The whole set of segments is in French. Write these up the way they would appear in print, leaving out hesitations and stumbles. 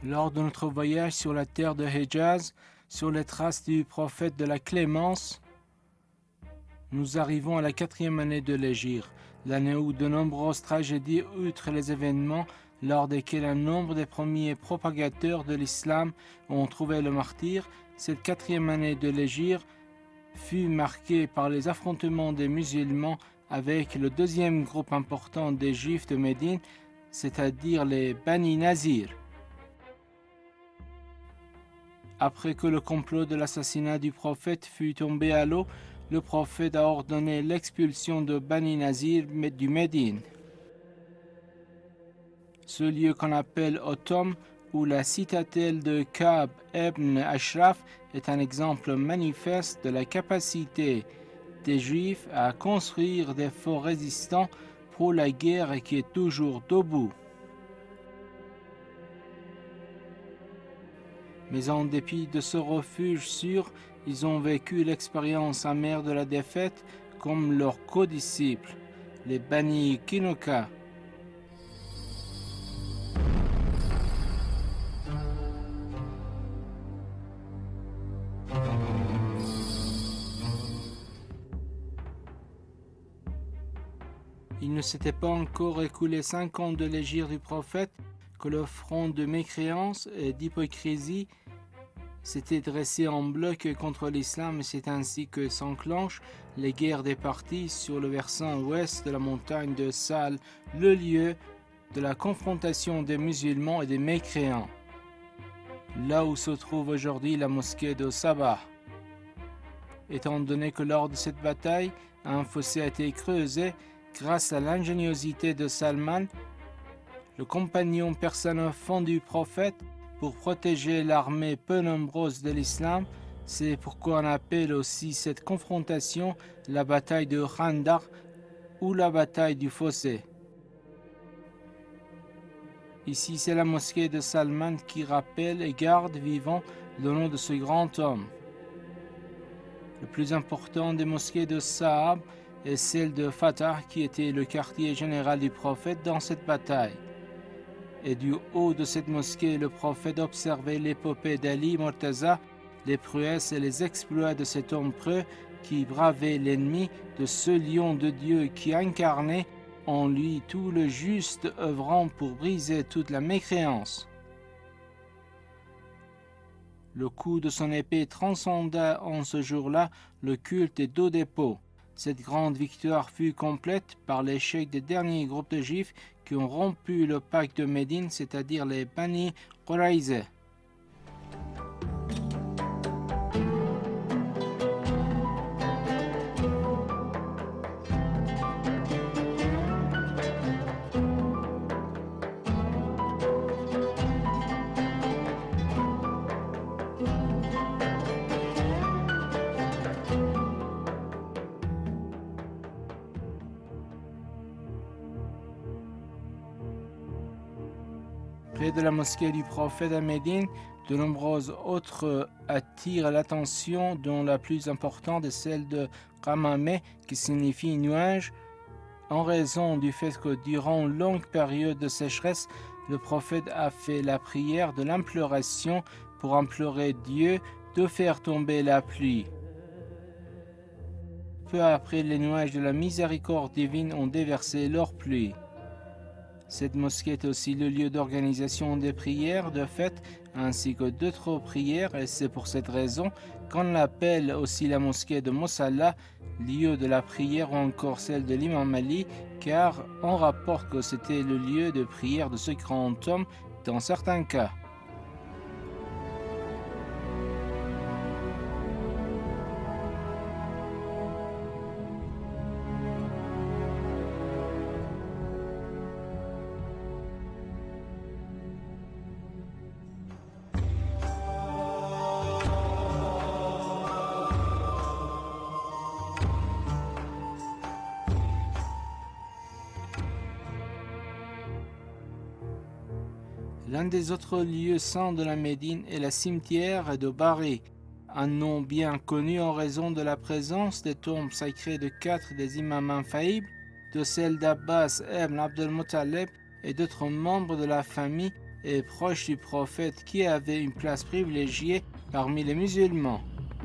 Lors de notre voyage sur la terre de Hejaz, sur les traces du prophète de la Clémence, nous arrivons à la 4e année de l'Hégire, l'année où de nombreuses tragédies, outre les événements lors desquels un nombre des premiers propagateurs de l'islam ont trouvé le martyr. Cette 4e année de l'Hégire fut marquée par les affrontements des musulmans avec le deuxième groupe important des juifs de Médine, c'est-à-dire les Bani Nazir. Après que le complot de l'assassinat du prophète fut tombé à l'eau, le prophète a ordonné l'expulsion de Bani Nazir du Médine. Ce lieu qu'on appelle Otom, ou la citadelle de Ka'b ibn Ashraf, est un exemple manifeste de la capacité des Juifs à construire des forts résistants pour la guerre qui est toujours debout. Mais en dépit de ce refuge sûr, ils ont vécu l'expérience amère de la défaite comme leurs codisciples, les Bani Kinuka. Il ne s'était pas encore écoulé 5 ans de l'hégire du prophète que le front de mécréance et d'hypocrisie s'était dressé en bloc contre l'islam, et c'est ainsi que s'enclenchent les guerres des partis sur le versant ouest de la montagne de Sal, le lieu de la confrontation des musulmans et des mécréants, là où se trouve aujourd'hui la mosquée de Sabah. Étant donné que lors de cette bataille, un fossé a été creusé grâce à l'ingéniosité de Salman, le compagnon personnel du prophète, pour protéger l'armée peu nombreuse de l'islam. C'est pourquoi on appelle aussi cette confrontation la bataille de Khandaq ou la bataille du fossé. Ici, c'est la mosquée de Salman qui rappelle et garde vivant le nom de ce grand homme. Le plus important des mosquées de Sa'ab est celle de Fatah, qui était le quartier général du prophète dans cette bataille. Et du haut de cette mosquée, le prophète observait l'épopée d'Ali Murtaza, les prouesses et les exploits de cet homme preux qui bravait l'ennemi, de ce lion de Dieu qui incarnait en lui tout le juste œuvrant pour briser toute la mécréance. Le coup de son épée transcenda en ce jour-là le culte des deux dépôts. Cette grande victoire fut complète par l'échec des derniers groupes de juifs qui ont rompu le pacte de Médine, c'est-à-dire les Bani Quraïza. Près de la mosquée du prophète à Médine, de nombreuses autres attirent l'attention, dont la plus importante est celle de Qamameh, qui signifie nuage, en raison du fait que durant une longue période de sécheresse, le prophète a fait la prière de l'imploration pour implorer Dieu de faire tomber la pluie. Peu après, les nuages de la miséricorde divine ont déversé leur pluie. Cette mosquée est aussi le lieu d'organisation des prières, de fêtes, ainsi que d'autres prières, et c'est pour cette raison qu'on l'appelle aussi la mosquée de Mosalla, lieu de la prière, ou encore celle de l'imam Ali, car on rapporte que c'était le lieu de prière de ce grand homme dans certains cas. L'un des autres lieux saints de la Médine est le cimetière de Bari, un nom bien connu en raison de la présence des tombes sacrées de 4 des imams infaillibles, de celles d'Abbas ibn Abdel Muttalib et d'autres membres de la famille, et proche du prophète qui avait une place privilégiée parmi les musulmans.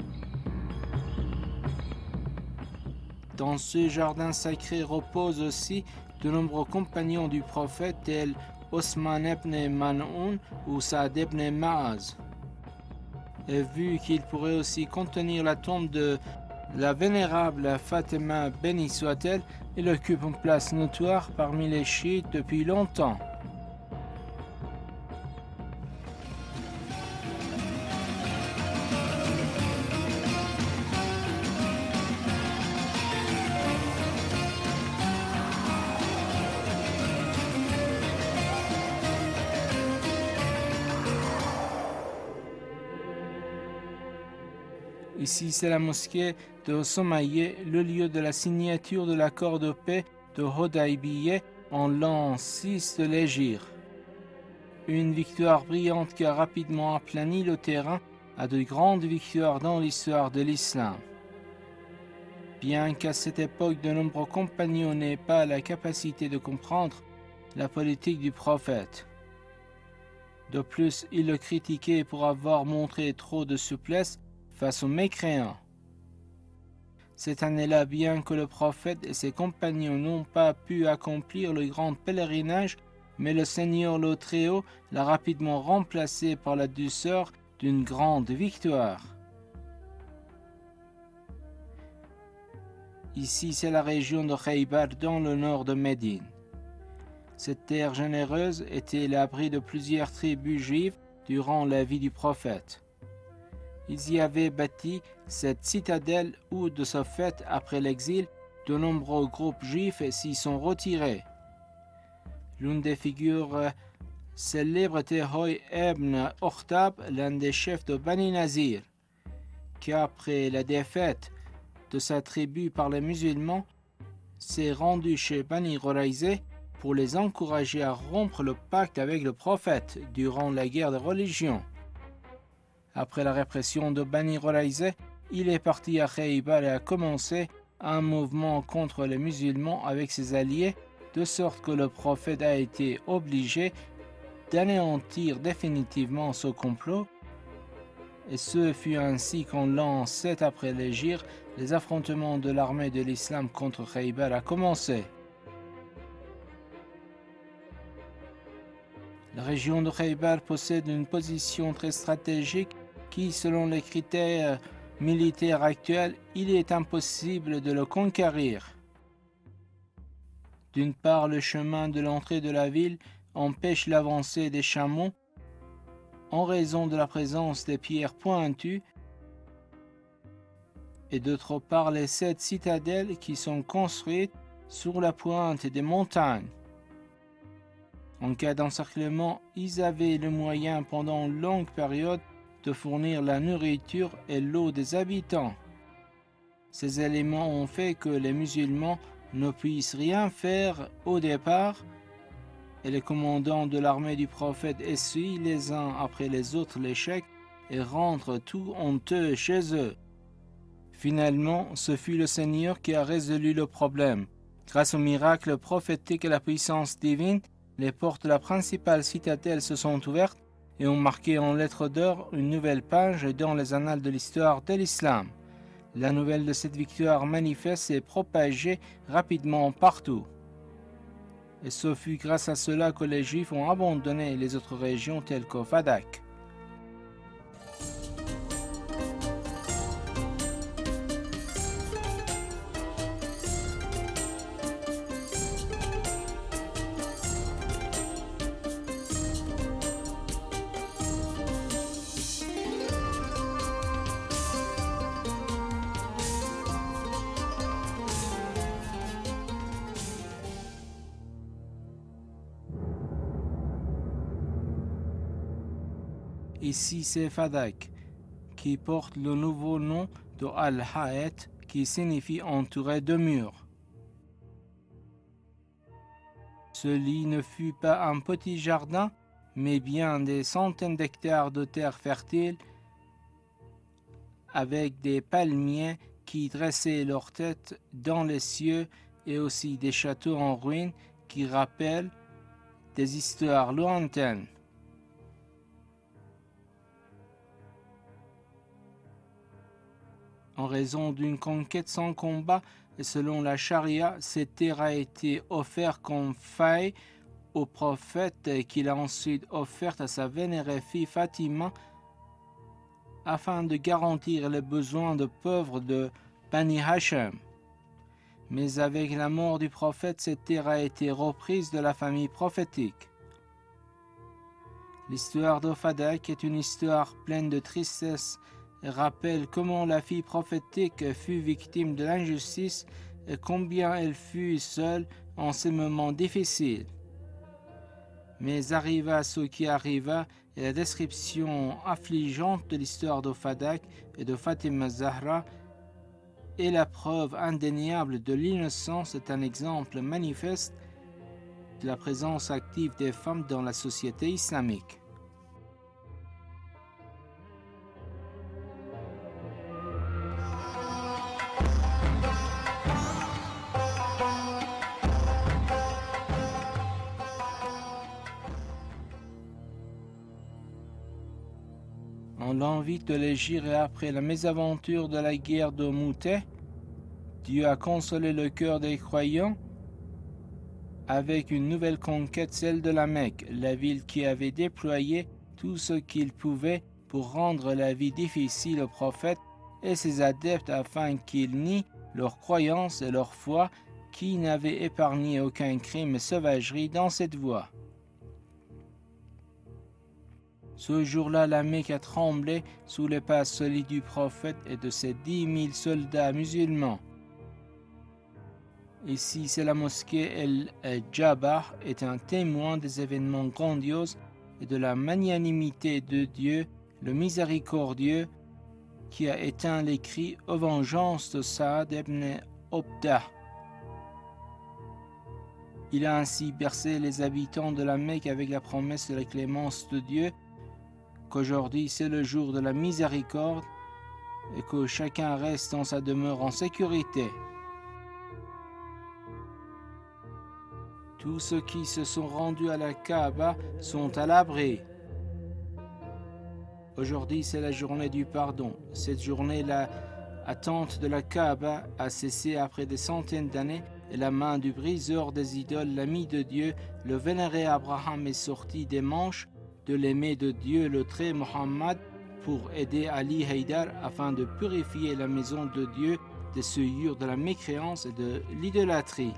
Dans ce jardin sacré reposent aussi de nombreux compagnons du prophète tels Osman ibn Man'oun ou Saad ibn Ma'az. Et vu qu'il pourrait aussi contenir la tombe de la vénérable Fatima bénie soit-elle, il occupe une place notoire parmi les chiites depuis longtemps. Ici, c'est la mosquée de Somaïe, le lieu de la signature de l'accord de paix de Hodaïbiye en l'an 6 de l'Hégire. Une victoire brillante qui a rapidement aplani le terrain à de grandes victoires dans l'histoire de l'islam. Bien qu'à cette époque de nombreux compagnons n'aient pas la capacité de comprendre la politique du prophète. De plus, ils le critiquaient pour avoir montré trop de souplesse face aux mécréants. Cette année-là, bien que le prophète et ses compagnons n'ont pas pu accomplir le grand pèlerinage, mais le Seigneur le Très-Haut l'a rapidement remplacé par la douceur d'une grande victoire. Ici, c'est la région de Khaybar dans le nord de Médine. Cette terre généreuse était l'abri de plusieurs tribus juives durant la vie du prophète. Ils y avaient bâti cette citadelle où, de ce fait, après l'exil, de nombreux groupes juifs s'y sont retirés. L'une des figures célèbres était Hoy ibn Okhtab, l'un des chefs de Bani Nazir, qui, après la défaite de sa tribu par les musulmans, s'est rendu chez Bani Quraïza pour les encourager à rompre le pacte avec le prophète durant la guerre de religion. Après la répression de Bani Quraïza, il est parti à Khaybar et a commencé un mouvement contre les musulmans avec ses alliés, de sorte que le prophète a été obligé d'anéantir définitivement ce complot. Et ce fut ainsi qu'en l'an 7 après l'Hégire, les affrontements de l'armée de l'islam contre Khaybar a commencé. La région de Khaybar possède une position très stratégique qui, selon les critères militaires actuels, il est impossible de le conquérir. D'une part, le chemin de l'entrée de la ville empêche l'avancée des chameaux en raison de la présence des pierres pointues, et d'autre part, les 7 citadelles qui sont construites sur la pointe des montagnes. En cas d'encerclement, ils avaient le moyen pendant une longue période de fournir la nourriture et l'eau des habitants. Ces éléments ont fait que les musulmans ne puissent rien faire au départ, et les commandants de l'armée du prophète essuient les uns après les autres l'échec et rentrent tout honteux chez eux. Finalement, ce fut le Seigneur qui a résolu le problème. Grâce au miracle prophétique et à la puissance divine, les portes de la principale citadelle se sont ouvertes et ont marqué en lettres d'or une nouvelle page dans les annales de l'histoire de l'islam. La nouvelle de cette victoire manifeste s'est propagée rapidement partout. Et ce fut grâce à cela que les Juifs ont abandonné les autres régions telles que Fadak. Ici, c'est Fadak, qui porte le nouveau nom de Al-Hayat, qui signifie entouré de murs. Ce lit ne fut pas un petit jardin, mais bien des centaines d'hectares de terre fertile, avec des palmiers qui dressaient leur tête dans les cieux et aussi des châteaux en ruine qui rappellent des histoires lointaines. En raison d'une conquête sans combat, et selon la charia, cette terre a été offerte comme faille au prophète qu'il a ensuite offerte à sa vénérée fille Fatima afin de garantir les besoins de pauvres de Bani Hashim. Mais avec la mort du prophète, cette terre a été reprise de la famille prophétique. L'histoire d'Ophadak est une histoire pleine de tristesse et rappelle comment la fille prophétique fut victime de l'injustice et combien elle fut seule en ces moments difficiles. Mais arriva ce qui arriva, et la description affligeante de l'histoire d'Ophadak et de Fatima Zahra est la preuve indéniable de l'innocence est un exemple manifeste de la présence active des femmes dans la société islamique. On l'invite de l'Égypte et après la mésaventure de la guerre de Mouteh, Dieu a consolé le cœur des croyants avec une nouvelle conquête, celle de la Mecque, la ville qui avait déployé tout ce qu'il pouvait pour rendre la vie difficile au prophète et ses adeptes afin qu'ils nient leur croyance et leur foi, qui n'avaient épargné aucun crime et sauvagerie dans cette voie. Ce jour-là, la Mecque a tremblé sous les pas solides du prophète et de ses 10 000 soldats musulmans. Ici, c'est la mosquée El-Jabbar est un témoin des événements grandioses et de la magnanimité de Dieu, le miséricordieux, qui a éteint les cris aux vengeances de Saad ibn Obdah. Il a ainsi bercé les habitants de la Mecque avec la promesse de la clémence de Dieu, qu'aujourd'hui c'est le jour de la miséricorde et que chacun reste dans sa demeure en sécurité. Tous ceux qui se sont rendus à la Kaaba sont à l'abri. Aujourd'hui c'est la journée du pardon. Cette journée, l'attente de la Kaaba a cessé après des centaines d'années et la main du briseur des idoles, l'ami de Dieu, le vénéré Abraham est sorti des manches de l'aimé de Dieu, le très Mohammed, pour aider Ali Haïdar afin de purifier la maison de Dieu des souillures de la mécréance et de l'idolâtrie.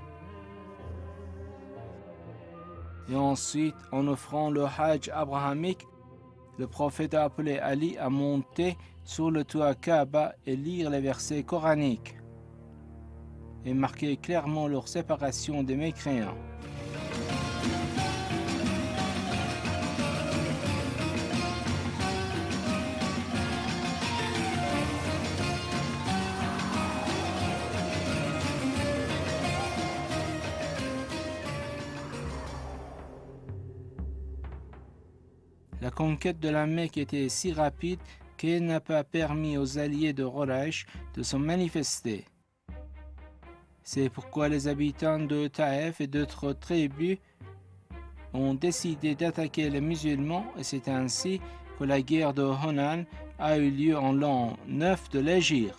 Et ensuite, en offrant le Hajj abrahamique, le prophète a appelé Ali à monter sur le toit Kaaba et lire les versets coraniques et marquer clairement leur séparation des mécréants. La conquête de la Mecque était si rapide qu'elle n'a pas permis aux alliés de Quraysh de se manifester. C'est pourquoi les habitants de Taïf et d'autres tribus ont décidé d'attaquer les musulmans et c'est ainsi que la guerre de Hunan a eu lieu en l'an 9 de l'Hégire.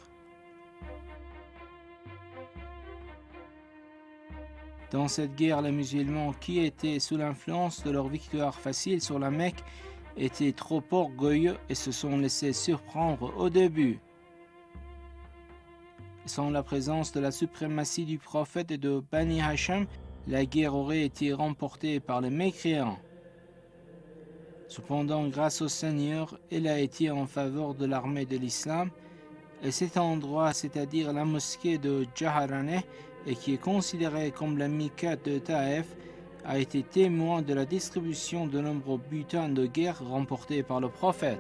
Dans cette guerre, les musulmans qui étaient sous l'influence de leur victoire facile sur la Mecque étaient trop orgueilleux et se sont laissés surprendre au début. Sans la présence de la suprématie du prophète et de Bani Hashim, la guerre aurait été remportée par les mécréants. Cependant, grâce au Seigneur, elle a été en faveur de l'armée de l'islam, et cet endroit, c'est-à-dire la mosquée de Jaharaneh, et qui est considéré comme la Mika de Taïf, a été témoin de la distribution de nombreux butins de guerre remportés par le prophète.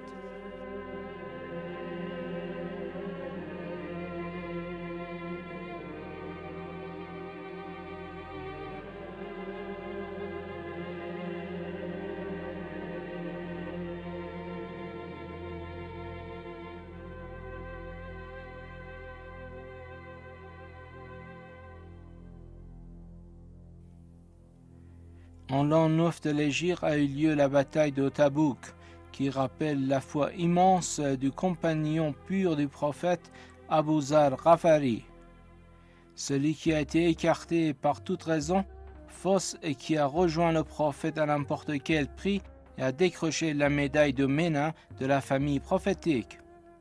En l'an 9 de l'Hégire a eu lieu la bataille de Tabouk, qui rappelle la foi immense du compagnon pur du prophète Abu Zar Ghafari, celui qui a été écarté par toute raison fausse et qui a rejoint le prophète à n'importe quel prix et a décroché la médaille de Ména de la famille prophétique.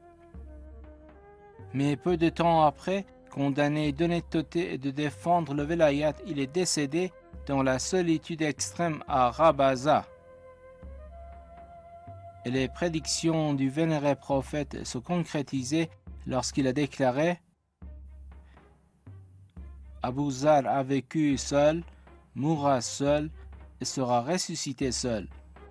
Mais peu de temps après, condamné d'honnêteté et de défendre le Velayat, il est décédé dans la solitude extrême à Rabaza. Et les prédictions du vénéré prophète se concrétisaient lorsqu'il a déclaré « Abu Zar a vécu seul, mourra seul et sera ressuscité seul. »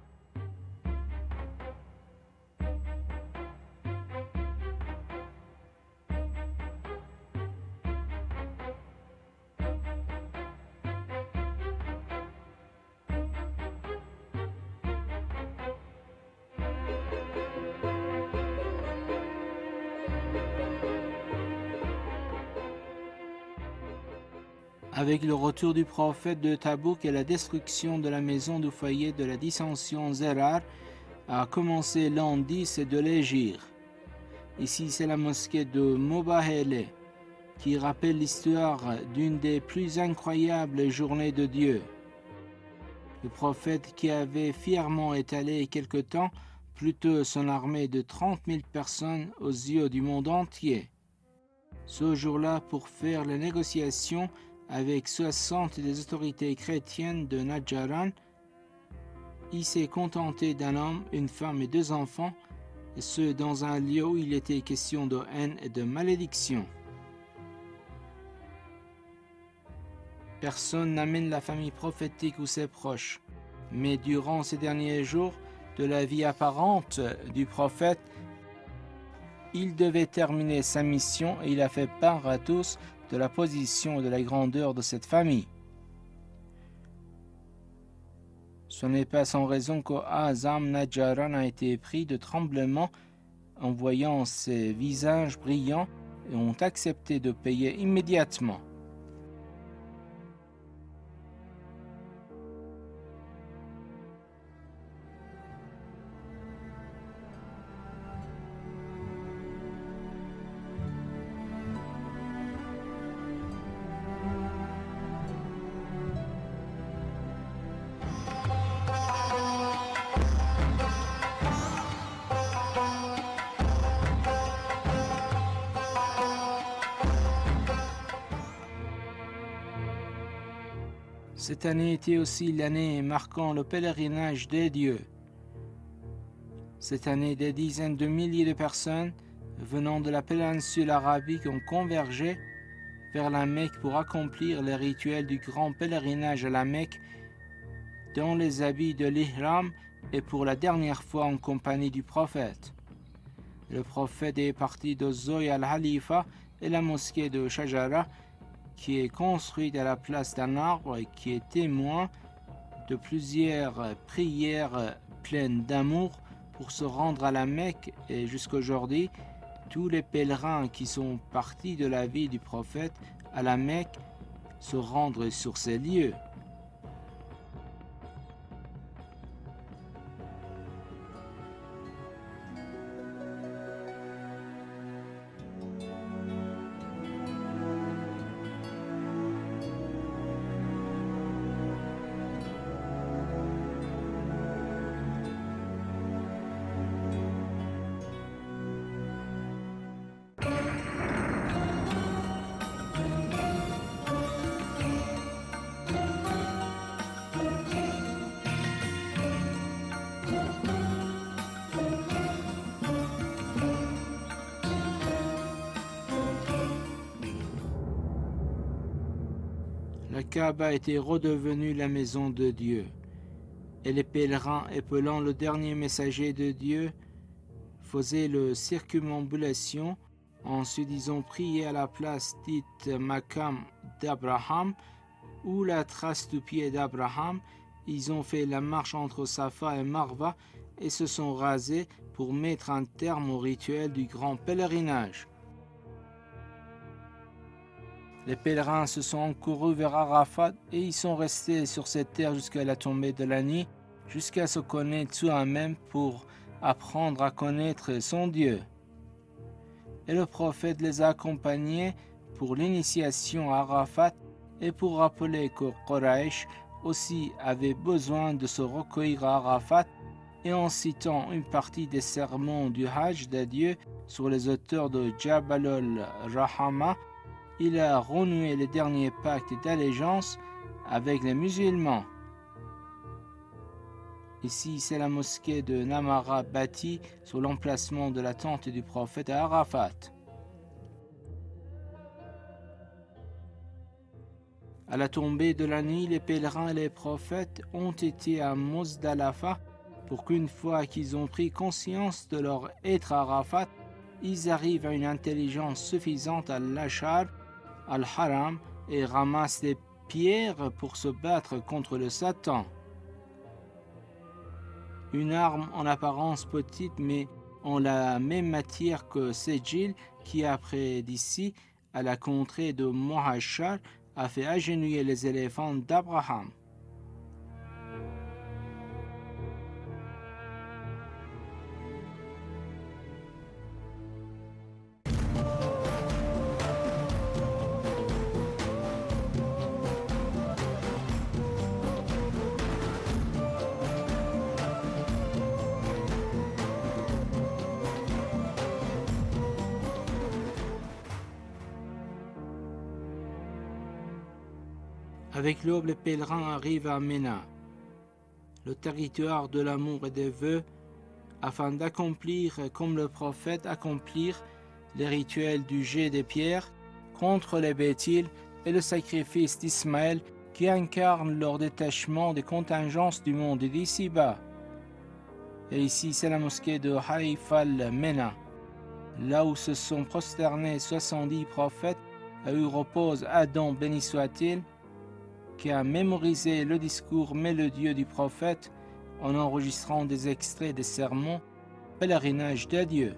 Avec le retour du prophète de Tabouk et la destruction de la maison du foyer de la dissension Zerar, a commencé l'an 10 de l'Hégire. Ici, c'est la mosquée de Mobahele, qui rappelle l'histoire d'une des plus incroyables journées de Dieu. Le prophète qui avait fièrement étalé quelque temps plus tôt son armée de 30 000 personnes aux yeux du monde entier. Ce jour-là, pour faire les négociations avec 60 des autorités chrétiennes de Najran, il s'est contenté d'un homme, une femme et 2 enfants, et ce dans un lieu où il était question de haine et de malédiction. Personne n'amène la famille prophétique ou ses proches, mais durant ces derniers jours de la vie apparente du prophète, il devait terminer sa mission et il a fait part à tous de la position et de la grandeur de cette famille. Ce n'est pas sans raison qu'Azam Najjaran a été pris de tremblement en voyant ses visages brillants et ont accepté de payer immédiatement. Cette année était aussi l'année marquant le pèlerinage des dieux. Cette année, des dizaines de milliers de personnes venant de la péninsule arabique ont convergé vers la Mecque pour accomplir les rituels du grand pèlerinage à la Mecque dans les habits de l'Ihram et pour la dernière fois en compagnie du prophète. Le prophète est parti de Zoy al-Halifa et la mosquée de Shajara, qui est construite à la place d'un arbre et qui est témoin de plusieurs prières pleines d'amour pour se rendre à la Mecque. Et jusqu'aujourd'hui, tous les pèlerins qui sont partis de la vie du prophète à la Mecque se rendent sur ces lieux. La Kaaba était redevenue la maison de Dieu, et les pèlerins épelant le dernier messager de Dieu faisaient le circumambulation. Ensuite, ils ont prié à la place dite Makam d'Abraham, ou la trace du pied d'Abraham. Ils ont fait la marche entre Safa et Marwa et se sont rasés pour mettre un terme au rituel du grand pèlerinage. Les pèlerins se sont encourus vers Arafat et ils sont restés sur cette terre jusqu'à la tombée de la nuit, jusqu'à se connaître soi-même pour apprendre à connaître son Dieu. et le prophète les a accompagnés pour l'initiation à Arafat et pour rappeler que Quraysh aussi avait besoin de se recueillir à Arafat, et en citant une partie des sermons du Hajj d'adieu sur les auteurs de Jabal al-Rahama, il a renoué le dernier pacte d'allégeance avec les musulmans. Ici, c'est la mosquée de Namara bâtie sur l'emplacement de la tente du prophète à Arafat. À la tombée de la nuit, les pèlerins et les prophètes ont été à Muzdalafa pour qu'une fois qu'ils ont pris conscience de leur être à Arafat, ils arrivent à une intelligence suffisante à l'Ashar, al-Haram, et ramassent des pierres pour se battre contre le Satan. Une arme en apparence petite mais en la même matière que Sejil qui après d'ici à la contrée de Mohashar a fait agenouiller les éléphants d'Abraham. Avec l'aube, les pèlerins arrivent à Ména, le territoire de l'amour et des vœux, afin d'accomplir, comme le prophète, accomplir les rituels du jet des pierres contre les Béthil et le sacrifice d'Ismaël qui incarne leur détachement des contingences du monde d'ici-bas. Et ici, c'est la mosquée de Haïf-al-Ména, là où se sont prosternés 70 prophètes, et où repose Adam, béni soit-il, qui a mémorisé le discours mélodieux du prophète en enregistrant des extraits des sermons, pèlerinage d'adieu.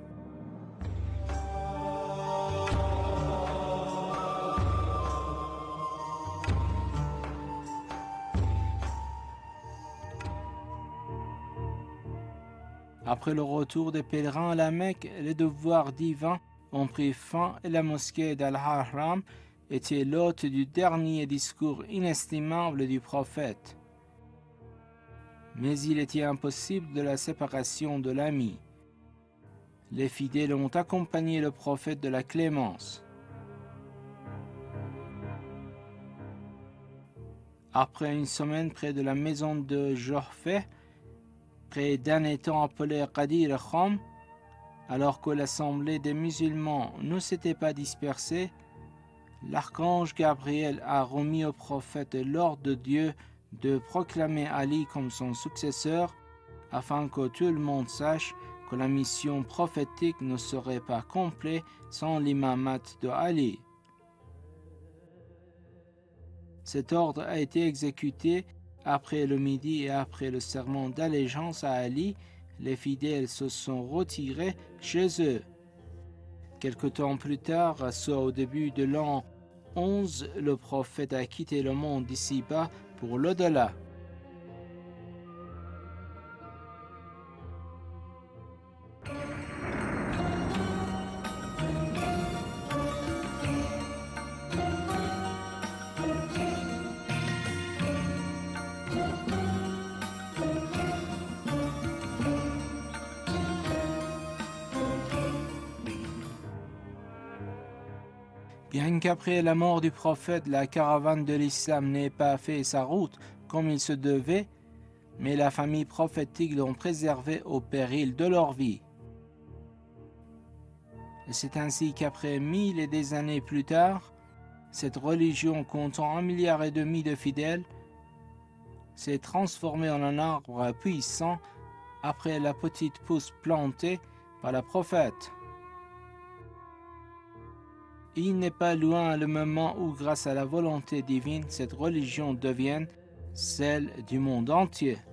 Après le retour des pèlerins à la Mecque, les devoirs divins ont pris fin et la mosquée d'Al-Haram était l'hôte du dernier discours inestimable du prophète. Mais il était impossible de la séparation de l'ami. Les fidèles ont accompagné le prophète de la clémence. Après une semaine près de la maison de Jorfeh, près d'un étang appelé Qadir Kham, alors que l'assemblée des musulmans ne s'était pas dispersée, l'archange Gabriel a remis au prophète l'ordre de Dieu de proclamer Ali comme son successeur, afin que tout le monde sache que la mission prophétique ne serait pas complète sans l'imamat de Ali. Cet ordre a été exécuté après le midi et après le serment d'allégeance à Ali. Les fidèles se sont retirés chez eux. Quelque temps plus tard, soit au début de l'an 11, le prophète a quitté le monde d'ici-bas pour l'au-delà. Bien qu'après la mort du prophète, la caravane de l'islam n'ait pas fait sa route comme il se devait, mais la famille prophétique l'ont préservé au péril de leur vie. Et c'est ainsi qu'après 1000 et des années plus tard, cette religion comptant 1,5 milliard de fidèles s'est transformée en un arbre puissant après la petite pousse plantée par le prophète. Il n'est pas loin le moment où, grâce à la volonté divine, cette religion devienne celle du monde entier.